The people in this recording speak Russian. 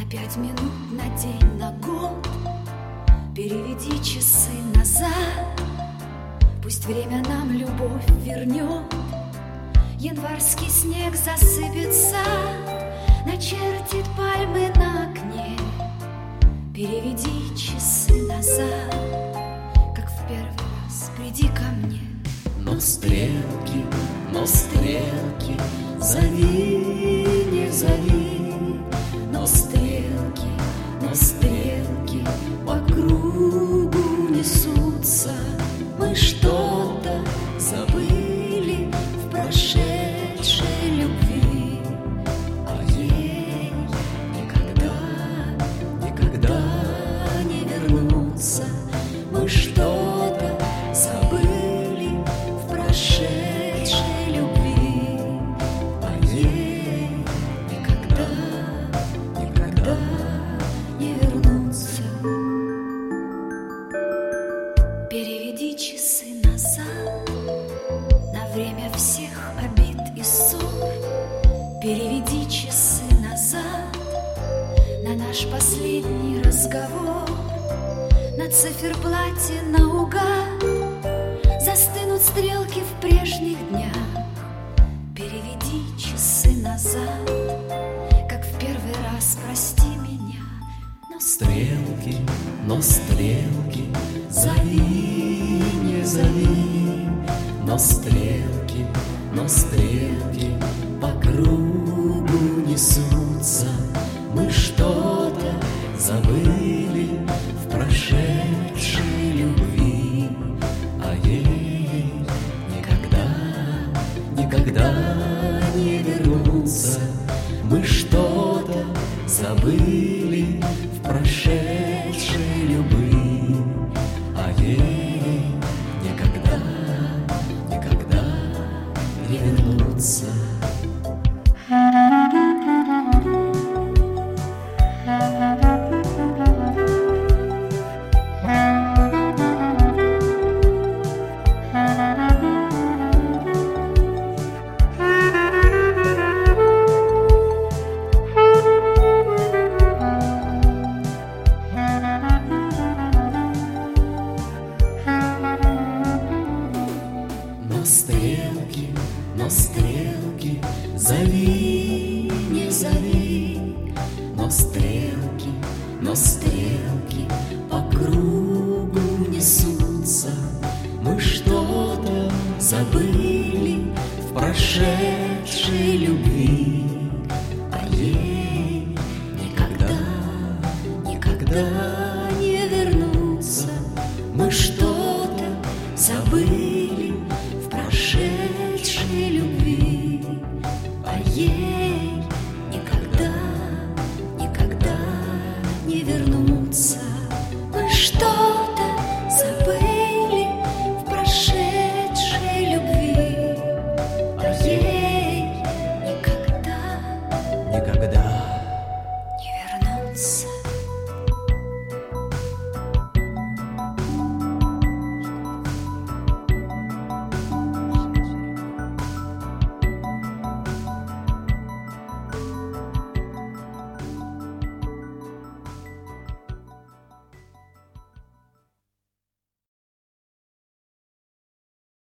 5 минут на день, на год. Переведи часы назад. Пусть время нам любовь вернет. Январский снег засыпет сад, начертит пальмы на окне. Переведи часы назад, как в первый раз приди ко мне. Но стрелки, зови, не зови. Но стрелки по кругу несутся. Мы что-то забыли в прошедшей любви, а ей никогда не вернуться. Мы что-то забыли в прошедшей любви, а ей никогда не вернуться. Переведи часы назад на время всех обид и ссор. Переведи часы назад на наш последний разговор. На циферблате наугад застынут стрелки в прежних днях. Переведи часы назад, как в первый раз прости меня. Но стрелки, зови, не зови. Но стрелки по кругу несутся. Мы что-то забыли в прошедшей любви, а ей никогда не вернуться. Мы что-то забыли в прошедшей любви, а ей никогда не вернуться. Но стрелки, зови, не зови. Но стрелки по кругу несутся. Мы что-то забыли в прошедшей любви, а ей никогда